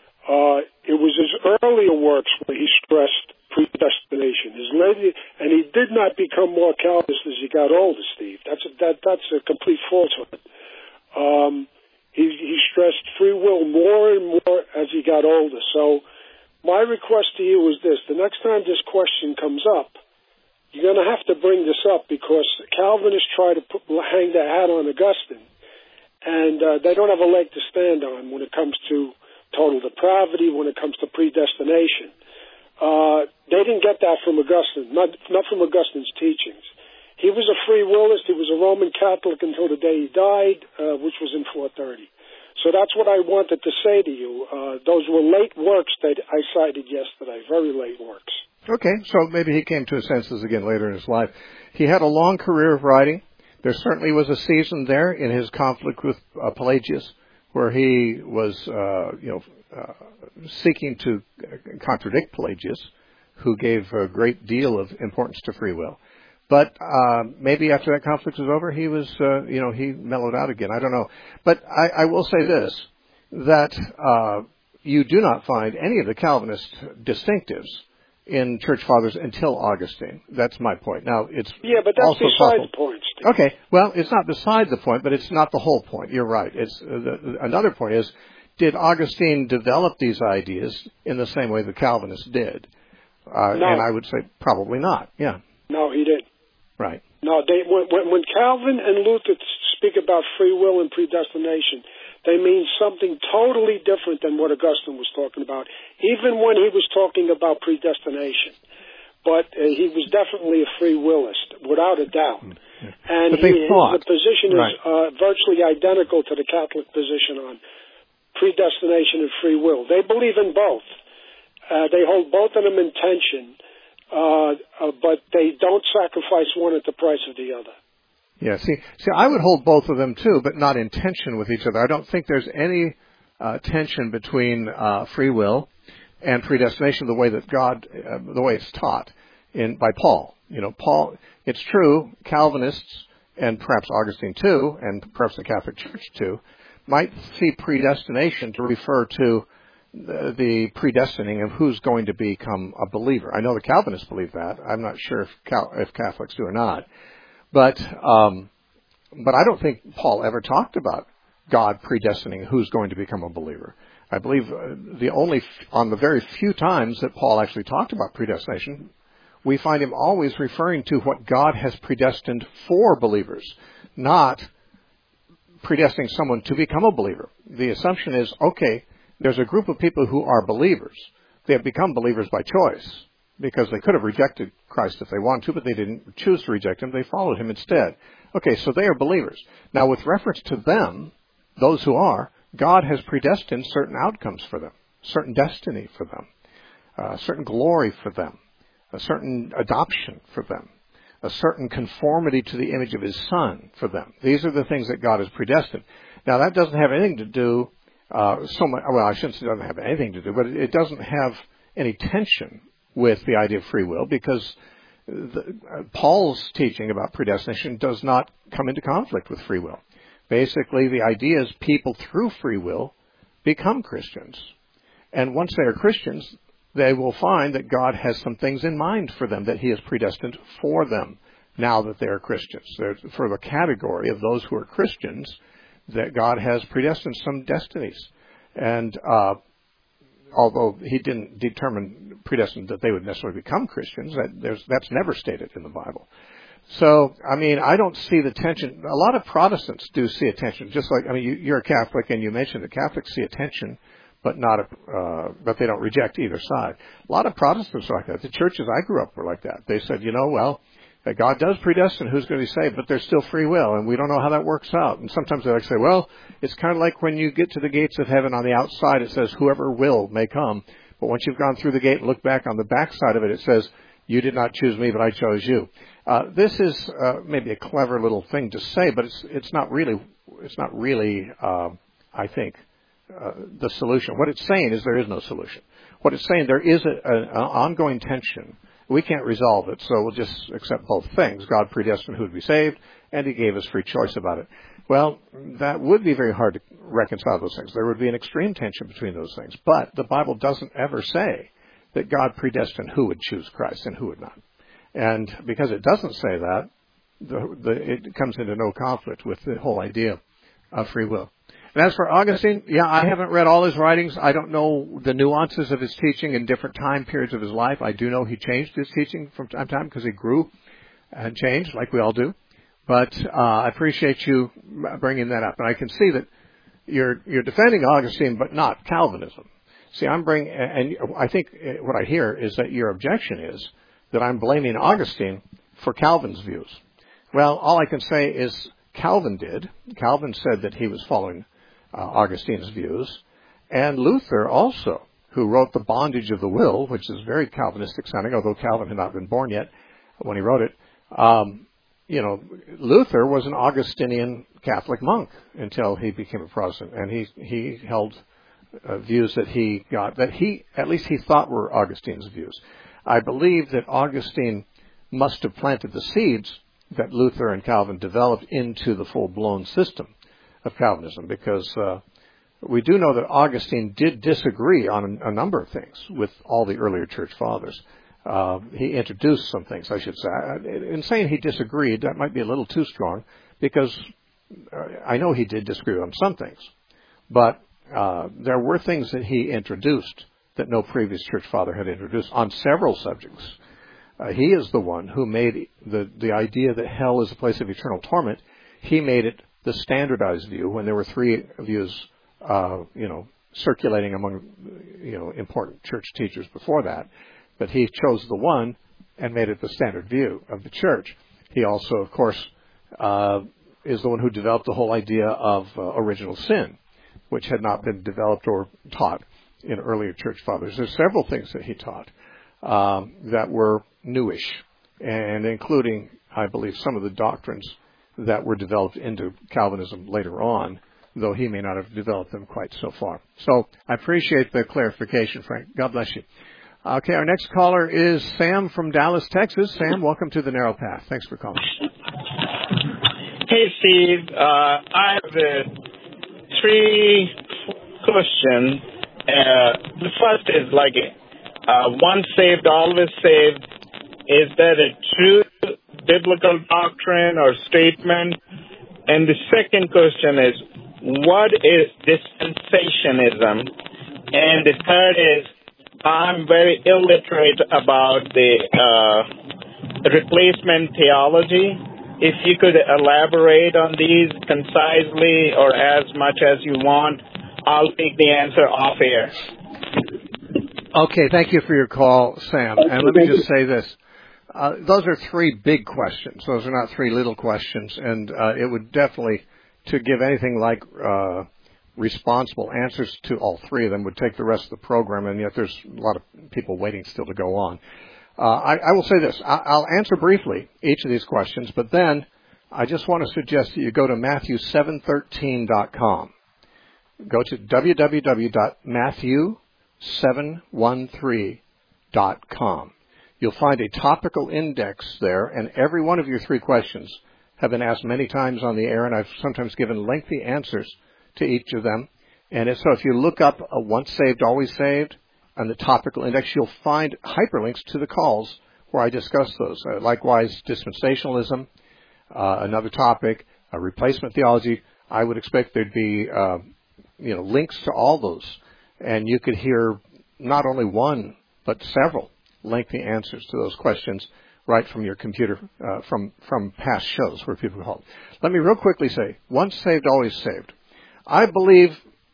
Uh, it was his earlier works where he stressed predestination. His later, and he did not become more Calvinist as he got older, Steve. That's a, that that's a complete falsehood. Um, he, he stressed free will more and more as he got older. So my request to you is this: the next time this question comes up, you're going to have to bring this up because Calvinists try to put, hang their hat on Augustine, and uh, they don't have a leg to stand on when it comes to total depravity, when it comes to predestination. Uh, they didn't get that from Augustine, not, not from Augustine's teachings. He was a free willist. He was a Roman Catholic until the day he died, uh, which was in four thirty. So that's what I wanted to say to you. Uh, those were late works that I cited yesterday, very late works. Okay, so maybe he came to his senses again later in his life. He had a long career of writing. There certainly was a season there in his conflict with uh, Pelagius where he was, uh, you know, uh, seeking to contradict Pelagius, who gave a great deal of importance to free will. But uh, maybe after that conflict was over, he was, uh, you know, he mellowed out again. I don't know. But I, I will say this, that uh, you do not find any of the Calvinist distinctives in church fathers until Augustine. That's my point. Now, it's yeah, but that's also beside possible. the point, Steve. Okay, well, it's not beside the point, but it's not the whole point. You're right. It's uh, the, another point is, did Augustine develop these ideas in the same way the Calvinists did? Uh, no. And I would say probably not. Yeah. No, he didn't. Right. No, they, when, when Calvin and Luther speak about free will and predestination, they mean something totally different than what Augustine was talking about, even when he was talking about predestination. But uh, he was definitely a free willist, without a doubt. Yeah. And but they he, thought. his position Right. is uh, virtually identical to the Catholic position on predestination and free will. They believe in both. Uh, they hold both of them in tension. Uh, uh, but they don't sacrifice one at the price of the other. Yeah, see, see, I would hold both of them too, but not in tension with each other. I don't think there's any uh, tension between uh, free will and predestination the way that God, uh, the way it's taught in by Paul. You know, Paul. It's true, Calvinists and perhaps Augustine too, and perhaps the Catholic Church too, might see predestination to refer to The, the predestining of who's going to become a believer. I know the Calvinists believe that. I'm not sure if, Cal, if Catholics do or not. But um, but I don't think Paul ever talked about God predestining who's going to become a believer. I believe uh, the only, on the very few times that Paul actually talked about predestination, we find him always referring to what God has predestined for believers, not predestining someone to become a believer. The assumption is, okay, there's a group of people who are believers. They have become believers by choice because they could have rejected Christ if they wanted to, but they didn't choose to reject him. They followed him instead. Okay, so they are believers. Now, with reference to them, those who are, God has predestined certain outcomes for them, certain destiny for them, a certain glory for them, a certain adoption for them, a certain conformity to the image of his Son for them. These are the things that God has predestined. Now, that doesn't have anything to do Uh, so much, well, I shouldn't say it doesn't have anything to do, but it doesn't have any tension with the idea of free will because the, uh, Paul's teaching about predestination does not come into conflict with free will. Basically, the idea is people through free will become Christians. And once they are Christians, they will find that God has some things in mind for them that he has predestined for them now that they are Christians. There's for the category of those who are Christians, that God has predestined some destinies. And uh, although he didn't determine, predestined that they would necessarily become Christians, that there's, that's never stated in the Bible. So, I mean, I don't see the tension. A lot of Protestants do see a tension, just like, I mean, you, you're a Catholic and you mentioned that Catholics see a tension, but not a, uh, but they don't reject either side. A lot of Protestants are like that. The churches I grew up were like that. They said, you know, well, that God does predestine who's going to be saved, but there's still free will, and we don't know how that works out. And sometimes they like say, well, it's kind of like when you get to the gates of heaven on the outside, it says, whoever will may come. But once you've gone through the gate and look back on the back side of it, it says, you did not choose me, but I chose you. Uh, this is uh, maybe a clever little thing to say, but it's it's not really it's not really uh, I think uh, the solution. What it's saying is there is no solution. What it's saying, there is an ongoing tension. We can't resolve it, so we'll just accept both things. God predestined who would be saved, and He gave us free choice about it. Well, that would be very hard to reconcile those things. There would be an extreme tension between those things. But the Bible doesn't ever say that God predestined who would choose Christ and who would not. And because it doesn't say that, the, the, it comes into no conflict with the whole idea of free will. And as for Augustine, yeah, I haven't read all his writings. I don't know the nuances of his teaching in different time periods of his life. I do know he changed his teaching from time to time because he grew and changed, like we all do. But uh, I appreciate you bringing that up. And I can see that you're you're defending Augustine, but not Calvinism. See, I'm bringing, and I think what I hear is that your objection is that I'm blaming Augustine for Calvin's views. Well, all I can say is Calvin did. Calvin said that he was following uh, Augustine's views. And Luther also, who wrote The Bondage of the Will, which is very Calvinistic sounding, although Calvin had not been born yet when he wrote it. Um, you know, Luther was an Augustinian Catholic monk until he became a Protestant. And he, he held uh, views that he got, that he, at least he thought were Augustine's views. I believe that Augustine must have planted the seeds that Luther and Calvin developed into the full-blown system of Calvinism, because uh, we do know that Augustine did disagree on a, a number of things with all the earlier church fathers. Uh, he introduced some things, I should say. In saying he disagreed, that might be a little too strong, because I know he did disagree on some things. But uh, there were things that he introduced that no previous church father had introduced on several subjects. Uh, he is the one who made the, the idea that hell is a place of eternal torment. He made it the standardized view when there were three views, uh, you know, circulating among, you know, important church teachers before that. But he chose the one and made it the standard view of the church. He also, of course, uh, is the one who developed the whole idea of uh, original sin, which had not been developed or taught in earlier church fathers. There's several things that he taught um, that were newish, and including, I believe, some of the doctrines that were developed into Calvinism later on, though he may not have developed them quite so far. So I appreciate the clarification, Frank. God bless you. Okay, our next caller is Sam from Dallas, Texas. Sam, welcome to the Narrow Path. Thanks for calling. Hey, Steve. Uh, I have uh, three questions. Uh, the first is like, uh, once saved, always saved. Is that a true biblical doctrine or statement? And the second question is, what is dispensationism? And the third is, I'm very illiterate about the uh, replacement theology. If you could elaborate on these concisely or as much as you want, I'll take the answer off air. Okay, thank you for your call, Sam. And let me just say this. Uh, those are three big questions. Those are not three little questions. And uh, it would definitely, to give anything like uh, responsible answers to all three of them, would take the rest of the program, and yet there's a lot of people waiting still to go on. Uh, I, I will say this. I, I'll answer briefly each of these questions, but then I just want to suggest that you go to Matthew seven thirteen dot com. Go to w w w dot matthew seven thirteen dot com. You'll find a topical index there, and every one of your three questions have been asked many times on the air, and I've sometimes given lengthy answers to each of them. And if, so if you look up a once saved, always saved on the topical index, you'll find hyperlinks to the calls where I discuss those. Uh, likewise, dispensationalism, uh, another topic, uh, replacement theology. I would expect there'd be, uh, you know, links to all those. And you could hear not only one, but several lengthy answers to those questions right from your computer, uh, from, from past shows where people call. Let me real quickly say, once saved, always saved. I believe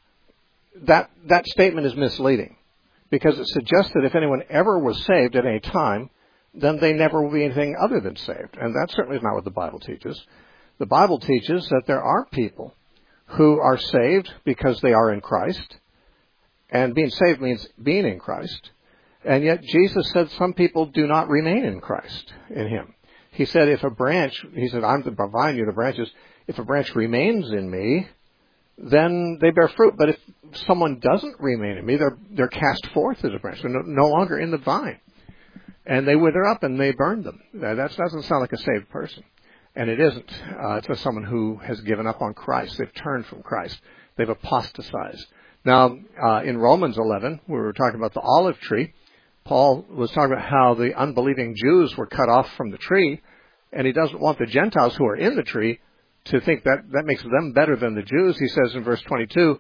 that that statement is misleading because it suggests that if anyone ever was saved at any time, then they never will be anything other than saved. And that certainly is not what the Bible teaches. The Bible teaches that there are people who are saved because they are in Christ. And being saved means being in Christ. And yet Jesus said some people do not remain in Christ, in Him. He said if a branch, He said, I'm the vine, you're the branches. If a branch remains in me, then they bear fruit. But if someone doesn't remain in me, they're, they're cast forth as a branch. They're no, no longer in the vine. And they wither up and they burn them. That doesn't sound like a saved person. And it isn't. Uh, it's just someone who has given up on Christ. They've turned from Christ. They've apostatized. Now, uh, in Romans eleven, we were talking about the olive tree. Paul was talking about how the unbelieving Jews were cut off from the tree. And he doesn't want the Gentiles who are in the tree to think that that makes them better than the Jews. He says in verse twenty-two,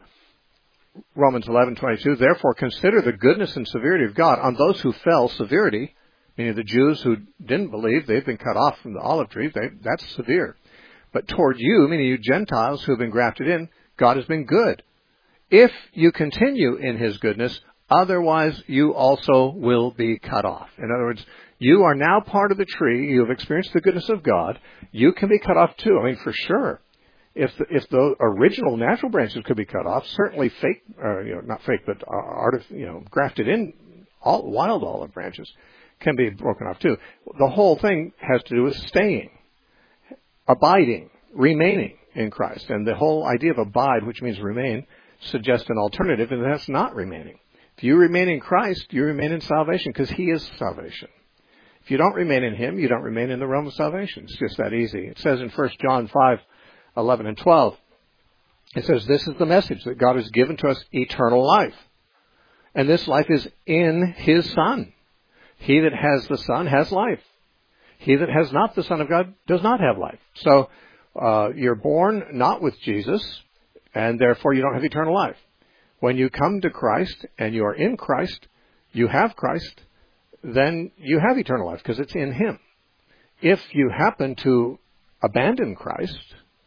Romans eleven twenty-two, therefore consider the goodness and severity of God on those who fell, severity, meaning the Jews who didn't believe, they've been cut off from the olive tree. They, that's severe. But toward you, meaning you Gentiles who have been grafted in, God has been good. If you continue in His goodness, otherwise you also will be cut off. In other words, you are now part of the tree. You have experienced the goodness of God. You can be cut off too. I mean, for sure. If the, if the original natural branches could be cut off, certainly fake, or, you know, not fake, but uh, artif- you know, grafted in all, wild olive branches can be broken off too. The whole thing has to do with staying, abiding, remaining in Christ. And the whole idea of abide, which means remain, suggests an alternative, and that's not remaining. If you remain in Christ, you remain in salvation because He is salvation. If you don't remain in Him, you don't remain in the realm of salvation. It's just that easy. It says in First John five, eleven and twelve, it says, this is the message that God has given to us, eternal life. And this life is in His Son. He that has the Son has life. He that has not the Son of God does not have life. So uh, you're born not with Jesus, and therefore you don't have eternal life. When you come to Christ and you are in Christ, you have Christ, then you have eternal life because it's in Him. If you happen to abandon Christ,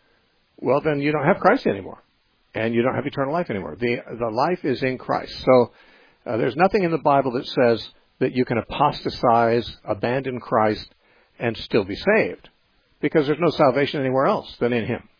well, then you don't have Christ anymore, and you don't have eternal life anymore. The the life is in Christ. So uh, there's nothing in the Bible that says that you can apostatize, abandon Christ, and still be saved, because there's no salvation anywhere else than in Him.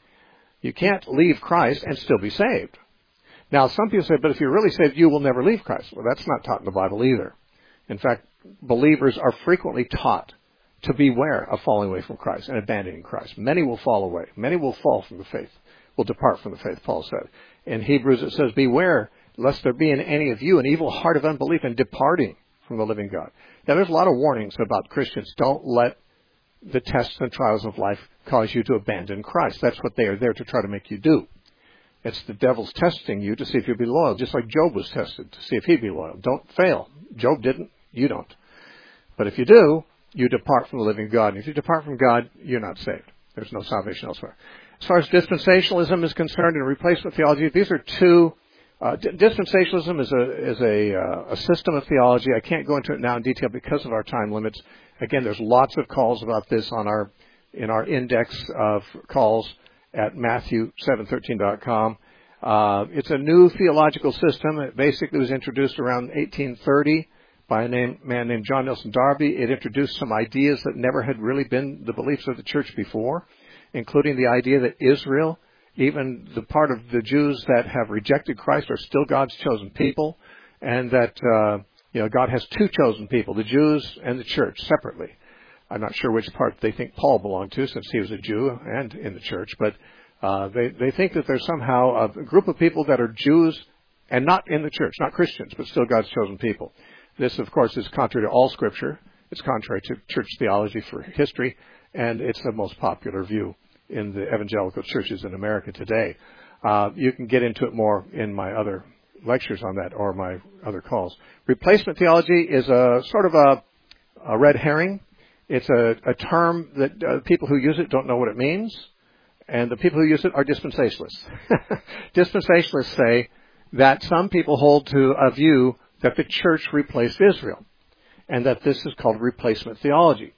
You can't leave Christ and still be saved. Now, some people say, but if you're really saved, you will never leave Christ. Well, that's not taught in the Bible either. In fact, believers are frequently taught to beware of falling away from Christ and abandoning Christ. Many will fall away. Many will fall from the faith, will depart from the faith, Paul said. In Hebrews it says, beware lest there be in any of you an evil heart of unbelief and departing from the living God. Now, there's a lot of warnings about Christians. Don't let the tests and trials of life cause you to abandon Christ. That's what they are there to try to make you do. It's the devil's testing you to see if you'll be loyal, just like Job was tested to see if he'd be loyal. Don't fail. Job didn't. You don't. But if you do, you depart from the living God. And if you depart from God, you're not saved. There's no salvation elsewhere. As far as dispensationalism is concerned and replacement theology, these are two. Uh, d- dispensationalism is a is a, uh, a system of theology. I can't go into it now in detail because of our time limits. Again, there's lots of calls about this on our in our index of calls at Matthew seven thirteen dot com. Uh, it's a new theological system. It basically was introduced around eighteen thirty by a name, man named John Nelson Darby. It introduced some ideas that never had really been the beliefs of the church before, including the idea that Israel, even the part of the Jews that have rejected Christ, are still God's chosen people, and that uh, you know God has two chosen people, the Jews and the church, separately. I'm not sure which part they think Paul belonged to, since he was a Jew and in the church, but uh, they, they think that there's somehow a group of people that are Jews and not in the church, not Christians, but still God's chosen people. This, of course, is contrary to all Scripture. It's contrary to church theology for history, and it's the most popular view in the evangelical churches in America today. Uh, you can get into it more in my other lectures on that or my other calls. Replacement theology is a sort of a, a red herring. It's a, a term that uh, people who use it don't know what it means, and the people who use it are dispensationalists. Dispensationalists say that some people hold to a view that the church replaced Israel, and that this is called replacement theology.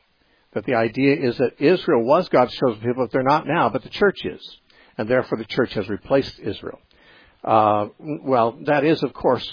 That the idea is that Israel was God's chosen people, but they're not now, but the church is. And therefore the church has replaced Israel. Uh, well, that is, of course,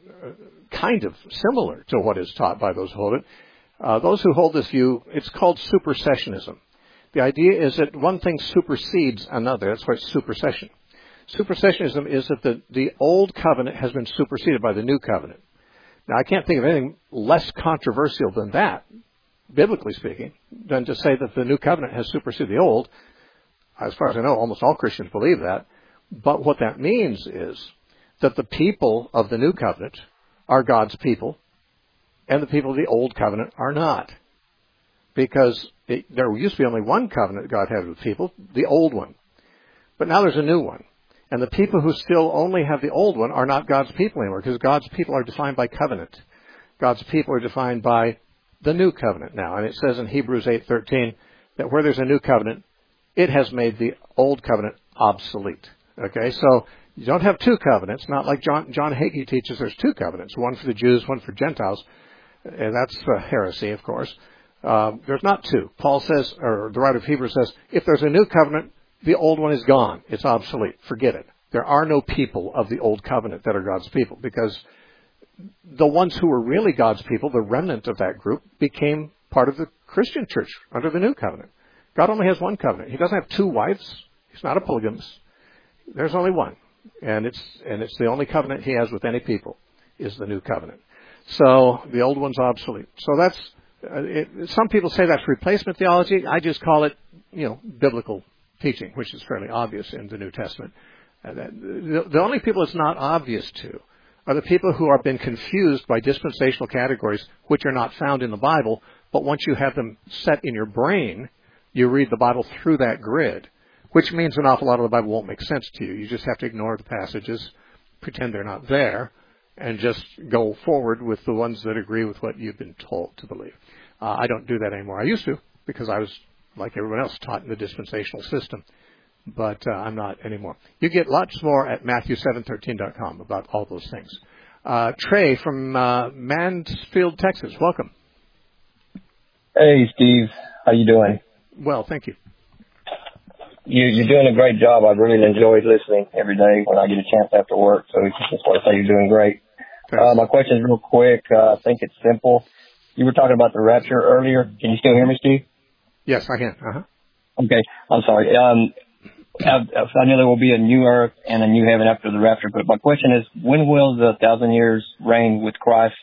kind of similar to what is taught by those who hold it. Uh, those who hold this view, it's called supersessionism. The idea is that one thing supersedes another. That's why it's supersession. Supersessionism is that the, the old covenant has been superseded by the new covenant. Now, I can't think of anything less controversial than that, biblically speaking, than to say that the new covenant has superseded the old. As far as I know, almost all Christians believe that. But what that means is that the people of the new covenant are God's people, and the people of the old covenant are not. Because it, there used to be only one covenant God had with people, the old one. But now there's a new one. And the people who still only have the old one are not God's people anymore, because God's people are defined by covenant. God's people are defined by the new covenant now. And it says in Hebrews eight thirteen that where there's a new covenant, it has made the old covenant obsolete. Okay, so you don't have two covenants, not like John, John Hagee teaches there's two covenants, one for the Jews, one for Gentiles. And that's uh, heresy, of course. Uh, there's not two. Paul says, or the writer of Hebrews says, if there's a new covenant, the old one is gone. It's obsolete. Forget it. There are no people of the old covenant that are God's people, because the ones who were really God's people, the remnant of that group, became part of the Christian church under the new covenant. God only has one covenant. He doesn't have two wives. He's not a polygamist. There's only one. And it's, and it's the only covenant he has with any people is the new covenant. So the old one's obsolete. So that's, uh, it, some people say that's replacement theology. I just call it, you know, biblical teaching, which is fairly obvious in the New Testament. Uh, the, the only people it's not obvious to are the people who have been confused by dispensational categories, which are not found in the Bible, but once you have them set in your brain, you read the Bible through that grid, which means an awful lot of the Bible won't make sense to you. You just have to ignore the passages, pretend they're not there, and just go forward with the ones that agree with what you've been told to believe. Uh, I don't do that anymore. I used to, because I was, like everyone else, taught in the dispensational system. But uh, I'm not anymore. You get lots more at Matthew seven thirteen dot com about all those things. Uh, Trey from uh, Mansfield, Texas. Welcome. Hey, Steve. How you doing? Well, thank you. you. You're doing a great job. I really enjoy listening every day when I get a chance after work. So I just want to say you're doing great. Uh, my question is real quick. Uh, I think it's simple. You were talking about the rapture earlier. Can you still hear me, Steve? Yes, I can. Uh-huh. Okay. I'm sorry. Um, I know there will be a new earth and a new heaven after the rapture, but my question is, when will the thousand years reign with Christ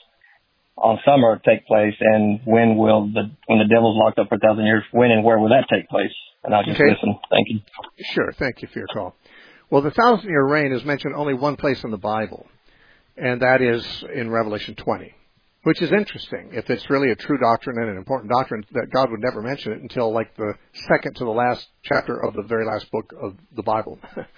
on some earth take place, and when will the, when the devil's locked up for a thousand years, when and where will that take place? And I'll just okay. listen. Thank you. Sure. Thank you for your call. Well, the thousand year reign is mentioned only one place in the Bible, and that is in Revelation twenty. Which is interesting, if it's really a true doctrine and an important doctrine, that God would never mention it until like the second to the last chapter of the very last book of the Bible.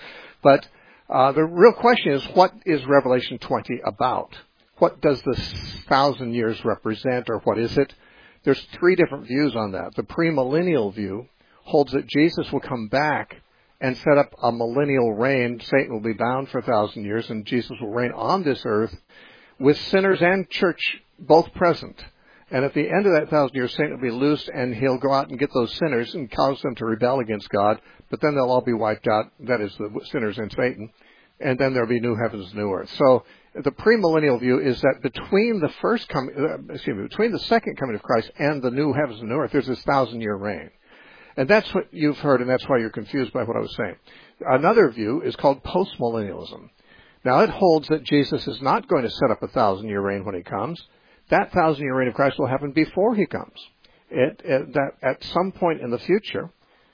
But uh, the real question is, what is Revelation twenty about? What does the thousand years represent, or what is it? There's three different views on that. The premillennial view holds that Jesus will come back and set up a millennial reign. Satan will be bound for a thousand years, and Jesus will reign on this earth with sinners and church both present. And at the end of that thousand years, Satan will be loosed, and he'll go out and get those sinners and cause them to rebel against God. But then they'll all be wiped out. That is, the sinners and Satan. And then there'll be new heavens and new earth. So the premillennial view is that between the first coming, uh, excuse me, between the second coming of Christ and the new heavens and new earth, there's this thousand-year reign. And that's what you've heard, and that's why you're confused by what I was saying. Another view is called postmillennialism. Now, it holds that Jesus is not going to set up a thousand-year reign when he comes. That thousand-year reign of Christ will happen before he comes. It, it, that at some point in the future,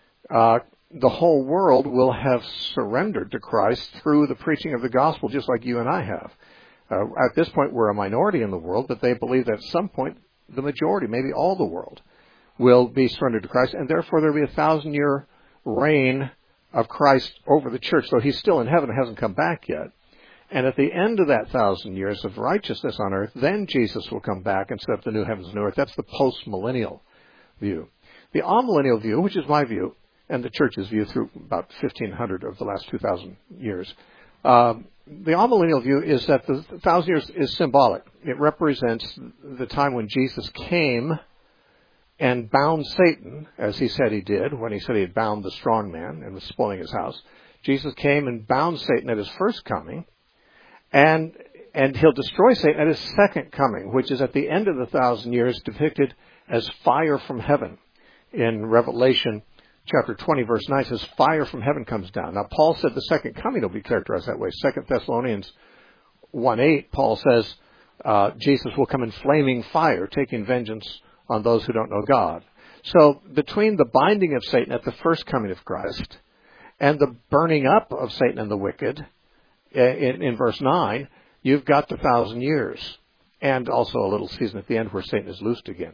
uh, the whole world will have surrendered to Christ through the preaching of the gospel, just like you and I have. Uh, at this point, we're a minority in the world, but they believe that at some point, the majority, maybe all the world, will be surrendered to Christ, and therefore there will be a thousand-year reign of Christ over the church. So he's still in heaven, hasn't come back yet. And at the end of that thousand years of righteousness on earth, then Jesus will come back and set up the new heavens and new earth. That's the post-millennial view. The amillennial view, which is my view, and the church's view through about fifteen hundred of the last two thousand years, um, the amillennial view is that the thousand years is symbolic. It represents the time when Jesus came and bound Satan, as he said he did when he said he had bound the strong man and was spoiling his house. Jesus came and bound Satan at his first coming, and and he'll destroy Satan at his second coming, which is at the end of the thousand years, depicted as fire from heaven. In Revelation chapter twenty, verse nine, says fire from heaven comes down. Now, Paul said the second coming will be characterized that way. Second Thessalonians one eight, Paul says uh, Jesus will come in flaming fire, taking vengeance on those who don't know God. So between the binding of Satan at the first coming of Christ and the burning up of Satan and the wicked in, in verse nine, you've got the thousand years, and also a little season at the end where Satan is loosed again.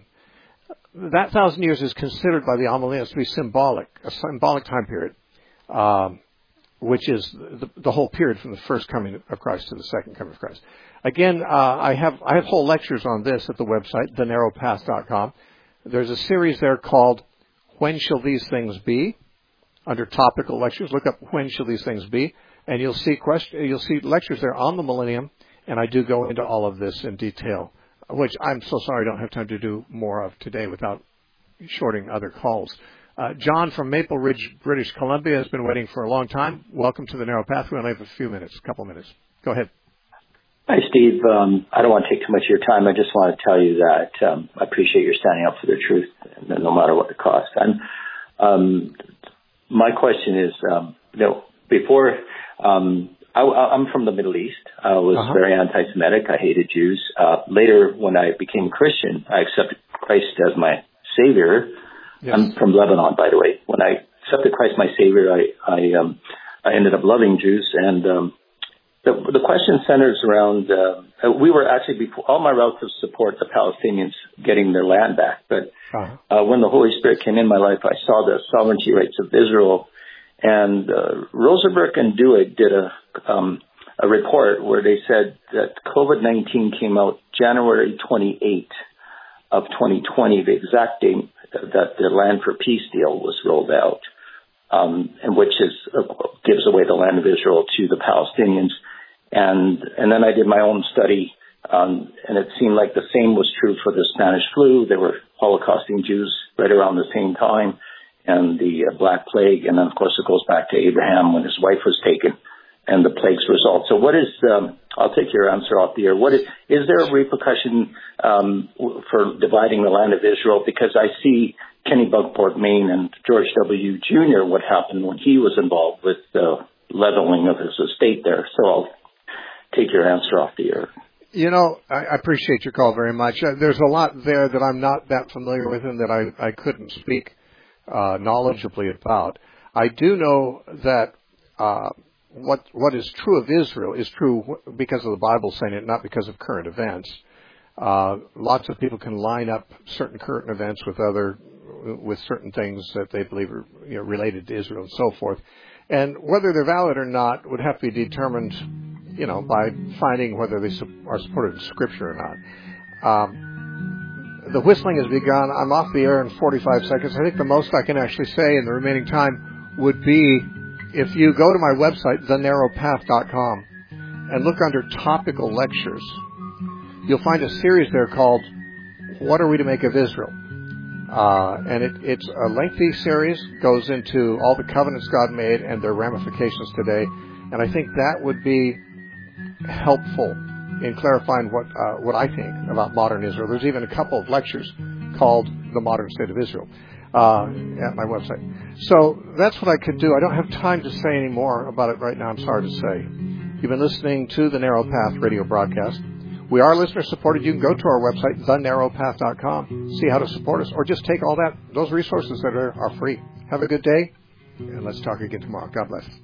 That thousand years is considered by the Amillennialists to be symbolic, a symbolic time period, um, which is the, the whole period from the first coming of Christ to the second coming of Christ. Again, uh, I have I have whole lectures on this at the website, the narrow path dot com. There's a series there called "When Shall These Things Be?" Under topical lectures. Look up "When Shall These Things Be?" and you'll see question, you'll see lectures there on the millennium, and I do go into all of this in detail, which I'm so sorry I don't have time to do more of today without shorting other calls. Uh, John from Maple Ridge, British Columbia, has been waiting for a long time. Welcome to the Narrow Path. We only have a few minutes, a couple minutes. Go ahead. Hi, Steve. Um, I don't want to take too much of your time. I just want to tell you that um, I appreciate your standing up for the truth, no matter what the cost. And um, my question is, um, you know, before um, I, I'm from the Middle East. I was uh-huh. very anti-Semitic. I hated Jews. Uh, later, when I became Christian, I accepted Christ as my Savior. Yes. I'm from Lebanon, by the way. When I accepted Christ my Savior, I I, um, I ended up loving Jews. And um, the, the question centers around, uh, we were actually, before, all my relatives support the Palestinians getting their land back. But uh-huh. uh, when the Holy Spirit came in my life, I saw the sovereignty rights of Israel. And uh, Rosenberg and Duig did a um, a report where they said that COVID nineteen came out January twenty-eighth of twenty twenty, the exact date that the Land for Peace deal was rolled out, um, and which is uh, gives away the land of Israel to the Palestinians. And and then I did my own study, um, and it seemed like the same was true for the Spanish flu. There were Holocausting Jews right around the same time, and the uh, Black Plague. And then, of course, it goes back to Abraham when his wife was taken and the plague's result. So what is, um, I'll take your answer off the air. What is, is there a repercussion um, for dividing the land of Israel? Because I see Kenny Bunkport, Maine, and George W. Junior, what happened when he was involved with the leveling of his estate there. So I'll take your answer off the air. You know, I appreciate your call very much. There's a lot there that I'm not that familiar with and that I, I couldn't speak uh, knowledgeably about. I do know that uh, what what is true of Israel is true because of the Bible saying it, not because of current events. Uh, lots of people can line up certain current events with other, with certain things that they believe are, you know, related to Israel and so forth. And whether they're valid or not would have to be determined, you know, by finding whether they are supported in Scripture or not. Um, the whistling has begun. I'm off the air in forty-five seconds. I think the most I can actually say in the remaining time would be if you go to my website, the narrow path dot com, and look under topical lectures, you'll find a series there called What Are We to Make of Israel? Uh, and it, it's a lengthy series, goes into all the covenants God made and their ramifications today. And I think that would be helpful in clarifying what uh, what I think about modern Israel. There's even a couple of lectures called The Modern State of Israel uh, at my website. So that's what I could do. I don't have time to say any more about it right now, I'm sorry to say. You've been listening to the Narrow Path radio broadcast. We are listener-supported. You can go to our website, the narrow path dot com, see how to support us, or just take all that, those resources that are, are free. Have a good day, and let's talk again tomorrow. God bless.